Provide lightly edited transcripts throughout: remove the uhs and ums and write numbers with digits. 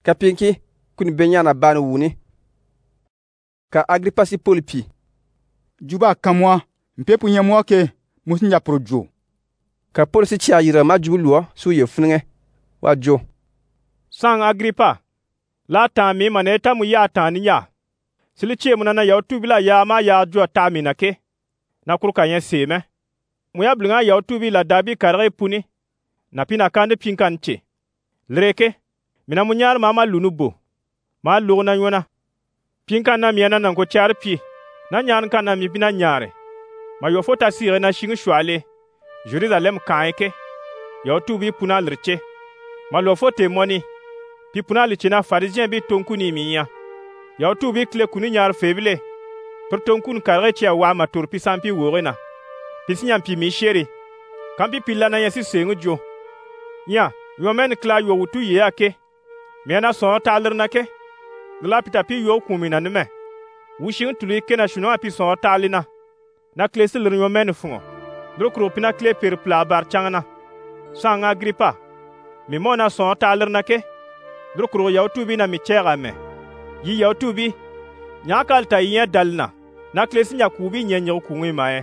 Ka pinki kuni benyana bani wuni. Ka Agrippa si Paul pi. Juba kamwa mpepu nyamwa ke musinya projo. Ka Paul si chia yira ma jubulwa su ye funenge wa jo. Sang Agrippa la ta mi maneta mu ya ta ni ya. Siliche mu na ya tubila ya ma ya jo ta mi na ke. Na kurka yen seme. Mu ya blinga ya tubila dabi karre puni. Na pina kande pinkanche. Lreke mina mu nyar ma lunubo. Ma lugna yona. Pinkan na miena nan ko char pi. Na nyan kan na mi bina nyare. Ma yo fota sire na shingu shwale. Jerusalem kaike. Ya tubi puna lrche. Ma lo fote moni. Pi puna lichina farisien bi tonkuni miya. Ya tubi kle kuni nyar febile. Per tonkun karre chia wa ma turpi sampi worena. Pisinyam pi mi sheri. Kampi pilla na yesi sengu jo. Nya, yo men kla yo wutu ye ake. Miena son taler na ke. La pita pi yo kumina nime. Wushin tuli kena shuno api son talina. Na kle sil yo men fungo. Drokro pina kle per pla bar changana. Sang Agrippa. Mi mona son taler na ke. Drokro ya tubi na mi chera me. Yi ya tubi. Nyakal ta yin dalna. Na kle sinya kubi nyenyo kungi mae.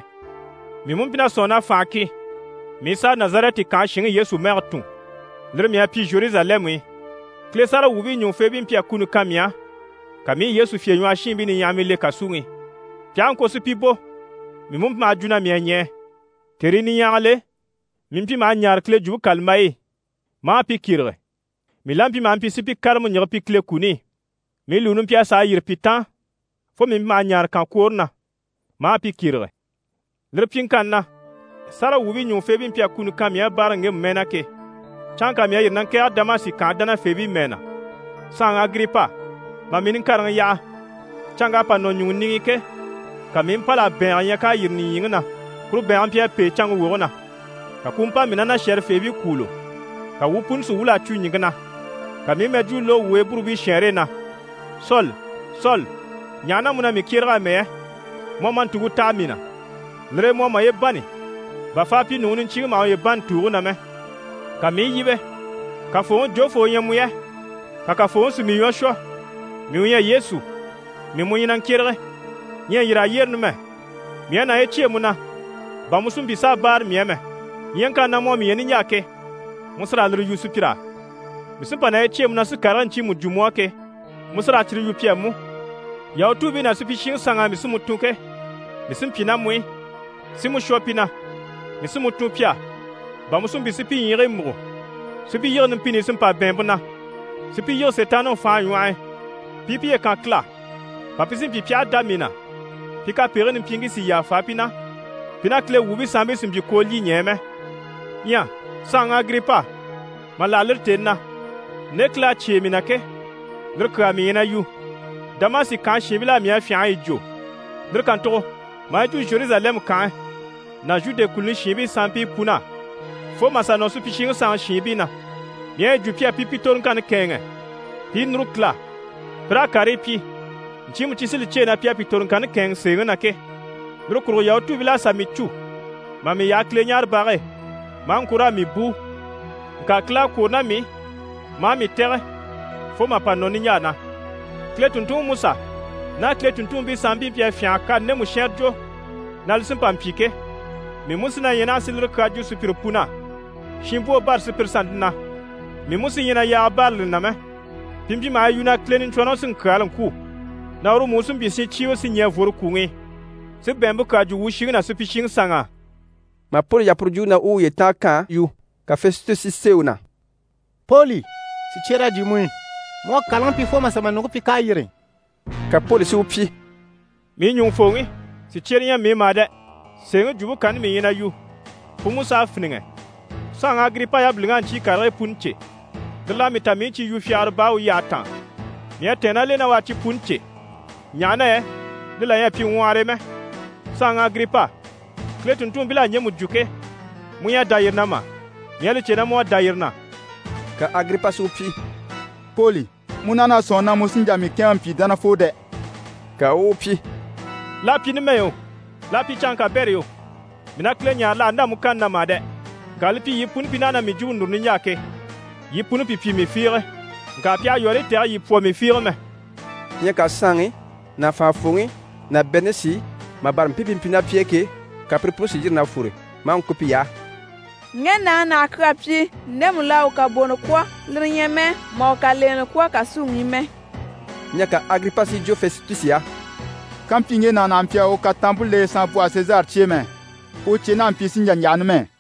Mi mun pina son na faki. Mi sa Nazareti kan shingi Yesu mertu. Lirmi api Jerusalem wi. Kle sara wubi nyon febi mpia kunu kamia. Kami Yesu fie nyon ashimbi ni nyami le kasungi. Pia nko su pibo. Mi mumpi ma juna mienye. Teri ni nyangale. Mimpi ma nyar kle jubu kalmai. Ma api kirre. Mi lampi ma ampi sipi karmu nyopi kle kuni. Mi lunum pia sa yir pitan. Fo mimpi ma nyar kan korna. Ma api kirre. Lirpin kanna. Sara wubi nyon febi mpia kunu kamia barange menake. Chanka mi ayir nan ke Damasi kan dana febi mena. Sang Agrippa. Ma min karang ya. Changa pa no nyung ningi ke. Ka min pala ben anya ka yir ni yingna. Kuru ben ampia pe chang wona. Ka kumpa minana sher febi kulo. Ka wupun su wula chu nyingna. Ka mi meju lo we burubi shere na. Sol. Nyana muna mi kirga me. Mo man tugu tamina. Lre mo ma ye bani. Ba fa pi nunin chi ma ye ban tugu na me. Ka mi yibe. Ka fo jofo yemuye. Ka fo su mi yosho. Mi uye Yesu. Mi mu yinan kirge. Nye yira yerne me. Mi na eche muna. Ba musum bisa bar mi eme. Yenka na mo mi yeni nyake. Musra lru Yusupira. Misumpa na eche muna su karanchi mu jumo ke. Musra chiri yupia mu. Ya tubi na su pishin sanga misumu tunke. Misumpi na mui. Simu shopina. Misumu tumpia. Ba musum bisi pi yire mu. Sipi yire npini sumpa bembuna. Sipi yire setano fa yuai. Pipi e kan kla. Papisin pipi adamina. Pika pere mpingi si ya fa pina. Pina kle wubi sambi simbi koli nyeme. Nya, Sang Agrippa. Malalir tenna. Nekla chemina ke. Lirka mi yena yu. Damasi kan shibila mi afian ijo. Lirkan to. Ma ju Jerusalem kan. Na jude kulni shibi sampi puna. Fo masa no su pishin sang shibi na. Mi ju pia pipi ton kan kenge. Pi nrukla. Pra karipi. Nchimu chisili chena pia piton kan keng senga na ke. Nrukuro ya tubila samichu. Mami ya klenyar bare. Mankura mi bu. Nka kla kona mi. Mami tere. Fo ma panoni nyana. Kle tuntum musa. Na kle tuntum bi sambi pia fianka ne mu sherjo. Na lisim pampike. Mi musina yena silur kaju supirpuna. Shimbo bar supir sandna. Mi musi yena ya bar liname. Pimpi ma yuna klenin chono sin kalan ku. Na ru musum bi si chiwo si nya vor kungi. Si bembu kaju wushi na su pishin sanga. Ma Paul ya proju na u yeta kan yu. Ka Festus si seuna. Poli, si chera jimui. Mo kalan pi fo masama no pi ka yire. Ka Paul si upi. Mi nyung fongi. Si cheriya mi made. Sengu jubu kan mi yina yu. Pumusa afninge. Sang Agrippa ya blingan chi kare punche. Dela mitamichi yu fiar bawu yatan. Miya tenale na wachi punche. Nyana dela ya pi nware me. Sang Agrippa. Kle tuntum bila nyemu juke. Muya dayir nama. Miya lichena mwa dayir na. Ka Agrippa supi. Poli, munana sona musinja mi kempi dana fode. Ka upi. La pi ni meyo. La pi chanka berio. Mina kle nya la anda mukan na made. Galipi yipun pinana mi ju ndur ni nyake. Yipunu pipi mi fire. Ka pia yori ter yi po mi firme. Yẽ ka sãngẽ na fãa fʋngẽ na bɛnesi ma barem pipin pina pieke ka pʋrpʋs yɩr na fure maan kupi yaa. Ngẽ na n naag pi nem la o ka bono kɔ lir yẽmɛ ma o ka leen kɔ ka sũng yĩmɛ. Yẽ ka Agripa sɩ jo Festus yaa. Kan pi ngẽ na n pia o ka tãmb le sã n pʋa Sezar tiemẽ o tɩ na n pi sẽn yan yaanmẽ.